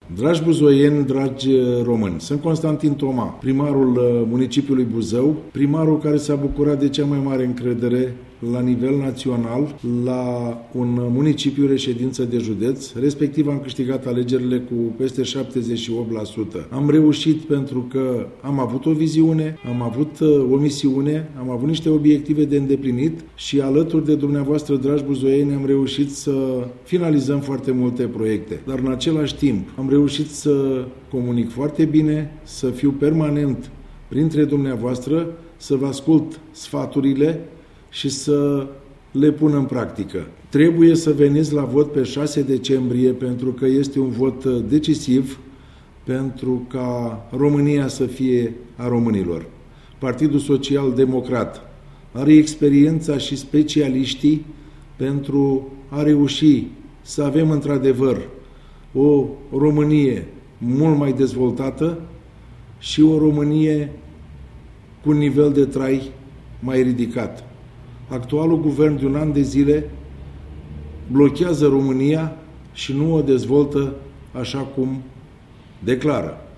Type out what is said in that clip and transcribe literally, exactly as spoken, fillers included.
Dragi buzoieni, dragi români, sunt Constantin Toma, primarul municipiului Buzău, primarul care s-a bucurat de cea mai mare încredere la nivel național la un municipiu reședință de județ, respectiv am câștigat alegerile cu peste șaptezeci și opt la sută. Am reușit pentru că am avut o viziune, am avut o misiune, am avut niște obiective de îndeplinit și alături de dumneavoastră, dragi buzoieni, am reușit să finalizăm foarte multe proiecte. Dar în același timp am reușit să comunic foarte bine, să fiu permanent printre dumneavoastră, să vă ascult sfaturile și să le pun în practică. Trebuie să veniți la vot pe șase decembrie pentru că este un vot decisiv pentru ca România să fie a românilor. Partidul Social Democrat are experiența și specialiștii pentru a reuși să avem într-adevăr o Românie mult mai dezvoltată și o Românie cu un nivel de trai mai ridicat. Actualul guvern de un an de zile blochează România și nu o dezvoltă așa cum declară.